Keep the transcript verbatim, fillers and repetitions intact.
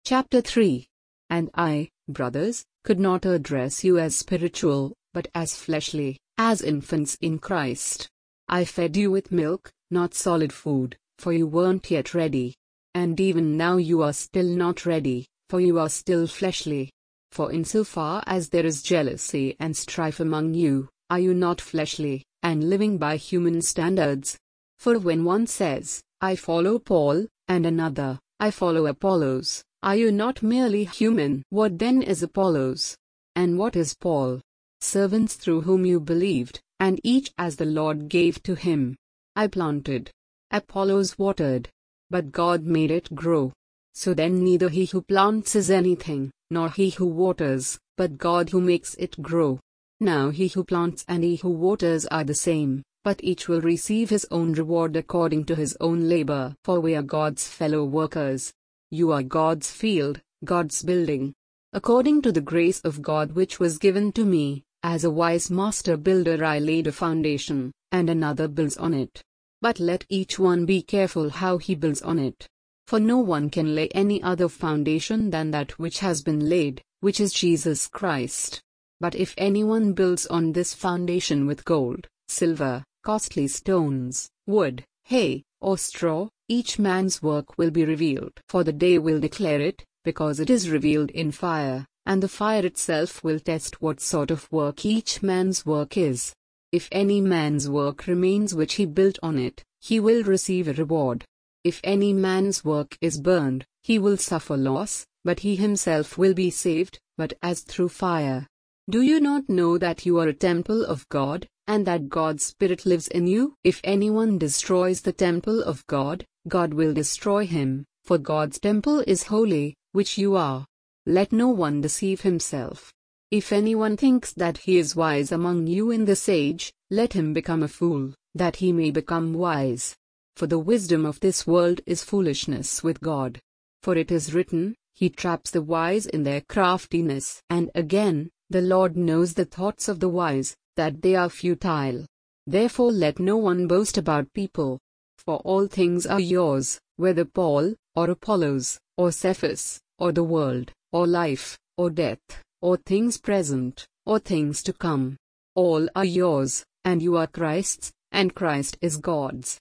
Chapter three. And I, brothers, could not address you as spiritual, but as fleshly, as infants in Christ. I fed you with milk, not solid food, for you weren't yet ready. And even now you are still not ready, for you are still fleshly. For insofar as there is jealousy and strife among you, are you not fleshly, and living by human standards? For when one says, I follow Paul, and another, I follow Apollos, are you not merely human? What then is Apollos? And what is Paul? Servants through whom you believed, and each as the Lord gave to him. I planted. Apollos watered. But God made it grow. So then neither he who plants is anything, nor he who waters, but God who makes it grow. Now he who plants and he who waters are the same, but each will receive his own reward according to his own labor. For we are God's fellow workers. You are God's field, God's building. According to the grace of God which was given to me, as a wise master builder I laid a foundation, and another builds on it. But let each one be careful how he builds on it. For no one can lay any other foundation than that which has been laid, which is Jesus Christ. But if anyone builds on this foundation with gold, silver, costly stones, wood, hay, or straw, each man's work will be revealed. For the day will declare it, because it is revealed in fire, and the fire itself will test what sort of work each man's work is. If any man's work remains which he built on it, he will receive a reward. If any man's work is burned, he will suffer loss, but he himself will be saved, but as through fire. Do you not know that you are a temple of God, and that God's Spirit lives in you? If anyone destroys the temple of God, God will destroy him, for God's temple is holy, which you are. Let no one deceive himself. If anyone thinks that he is wise among you in this age, let him become a fool, that he may become wise. For the wisdom of this world is foolishness with God. For it is written, He traps the wise in their craftiness. And again, the Lord knows the thoughts of the wise, that they are futile. Therefore let no one boast about people. For all things are yours, whether Paul, or Apollos, or Cephas, or the world, or life, or death, or things present, or things to come. All are yours, and you are Christ's, and Christ is God's.